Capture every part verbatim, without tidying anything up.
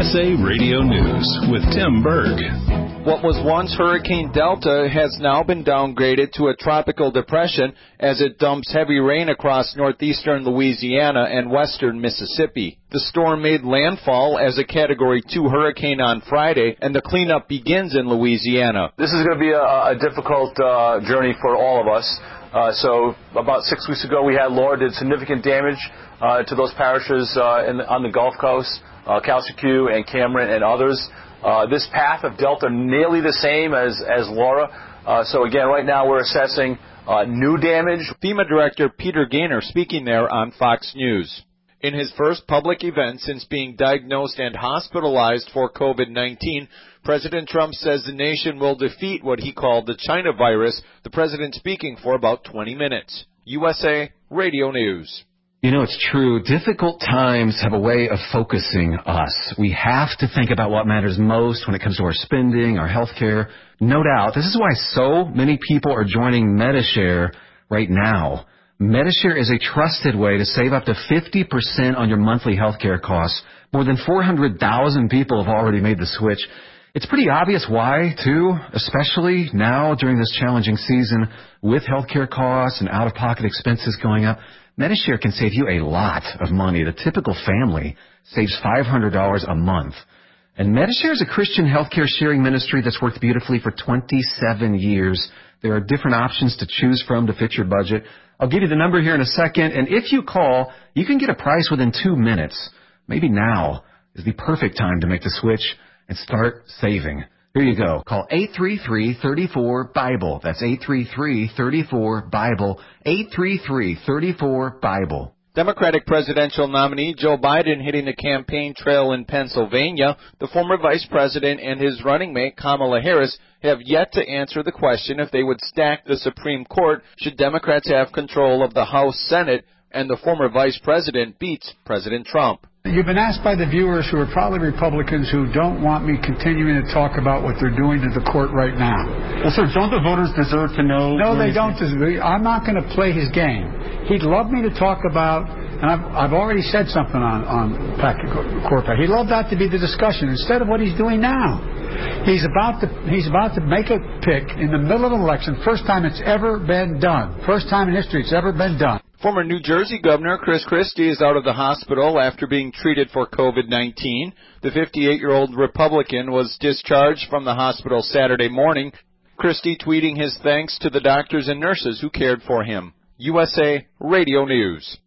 S A Radio News with Tim Berg. What was once Hurricane Delta has now been downgraded to a tropical depression as it dumps heavy rain across northeastern Louisiana and western Mississippi. The storm made landfall as a Category two hurricane on Friday, and the cleanup begins in Louisiana. This is going to be a, a difficult uh, journey for all of us. Uh, so about six weeks ago, we had Laura did significant damage uh, to those parishes uh, in the, on the Gulf Coast, uh, Calcasieu and Cameron and others. Uh, this path of Delta nearly the same as, as Laura. Uh, so again, right now we're assessing uh, new damage. FEMA Director Peter Gaynor speaking there on Fox News. In his first public event since being diagnosed and hospitalized for COVID nineteen, President Trump says the nation will defeat what he called the China virus, the president speaking for about twenty minutes. U S A Radio News. You know, it's true. Difficult times have a way of focusing us. We have to think about what matters most when it comes to our spending, our health care. No doubt. This is why so many people are joining Medi-Share right now. Medi-Share is a trusted way to save up to fifty percent on your monthly health care costs. More than four hundred thousand people have already made the switch. It's pretty obvious why, too, especially now during this challenging season with health care costs and out-of-pocket expenses going up. Medi-Share can save you a lot of money. The typical family saves five hundred dollars a month. And Medi-Share is a Christian healthcare sharing ministry that's worked beautifully for twenty-seven years. There are different options to choose from to fit your budget. I'll give you the number here in a second, and if you call, you can get a price within two minutes. Maybe now is the perfect time to make the switch and start saving. Here you go. Call eight three three, three four, BIBLE. That's eight three three, three four, BIBLE. eight three three, three four, BIBLE. Democratic presidential nominee Joe Biden hitting the campaign trail in Pennsylvania. The former vice president and his running mate Kamala Harris have yet to answer the question if they would stack the Supreme Court should Democrats have control of the House, Senate, and the former vice president beats President Trump. You've been asked by the viewers who are probably Republicans who don't want me continuing to talk about what they're doing to the court right now. Well, sir, don't the voters deserve to know? No, they don't deserve. I'm not going to play his game. He'd love me to talk about, and I've, I've already said something on, on packet, court packet. He'd love that to be the discussion instead of what he's doing now. He's about to he's about to make a pick in the middle of an election. First time it's ever been done. First time in history it's ever been done. Former New Jersey Governor Chris Christie is out of the hospital after being treated for COVID nineteen. The fifty-eight-year-old Republican was discharged from the hospital Saturday morning. Christie tweeting his thanks to the doctors and nurses who cared for him. U S A Radio News.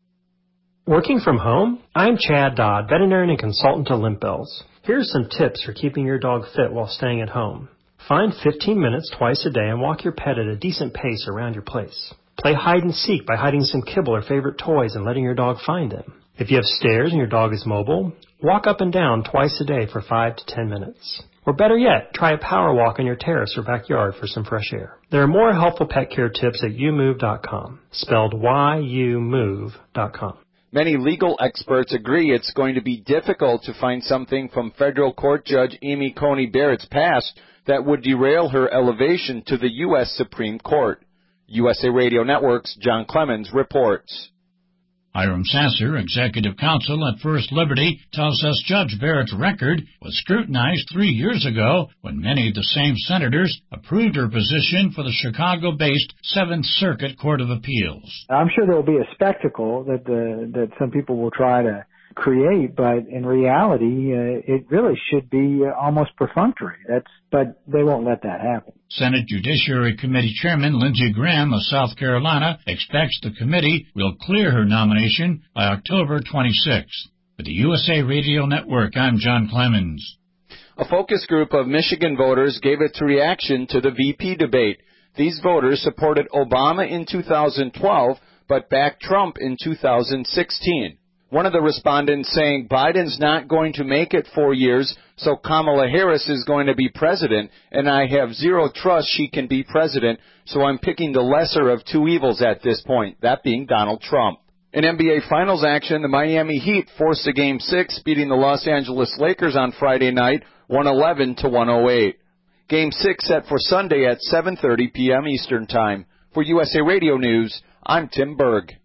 Working from home? I'm Chad Dodd, veterinarian and consultant to Limp Bells. Here are some tips for keeping your dog fit while staying at home. Find fifteen minutes twice a day and walk your pet at a decent pace around your place. Play hide and seek by hiding some kibble or favorite toys and letting your dog find them. If you have stairs and your dog is mobile, walk up and down twice a day for five to ten minutes. Or better yet, try a power walk on your terrace or backyard for some fresh air. There are more helpful pet care tips at you move dot com, spelled Y U move dot com. Many legal experts agree it's going to be difficult to find something from federal court judge Amy Coney Barrett's past that would derail her elevation to the U S Supreme Court. U S A Radio Network's John Clemens reports. Hiram Sasser, executive counsel at First Liberty, tells us Judge Barrett's record was scrutinized three years ago when many of the same senators approved her position for the Chicago-based Seventh Circuit Court of Appeals. I'm sure there will be a spectacle that the, that some people will try to create, but in reality, uh, it really should be uh, almost perfunctory. That's, but they won't let that happen. Senate Judiciary Committee Chairman Lindsey Graham of South Carolina expects the committee will clear her nomination by October twenty-sixth. For the U S A Radio Network, I'm John Clemens. A focus group of Michigan voters gave its reaction to the V P debate. These voters supported Obama in two thousand twelve, but backed Trump in two thousand sixteen. One of the respondents saying Biden's not going to make it four years, so Kamala Harris is going to be president, and I have zero trust she can be president, so I'm picking the lesser of two evils at this point, that being Donald Trump. In N B A Finals action, the Miami Heat forced a Game six, beating the Los Angeles Lakers on Friday night, one eleven to one oh eight. Game six set for Sunday at seven thirty p.m. Eastern Time. For U S A Radio News, I'm Tim Berg.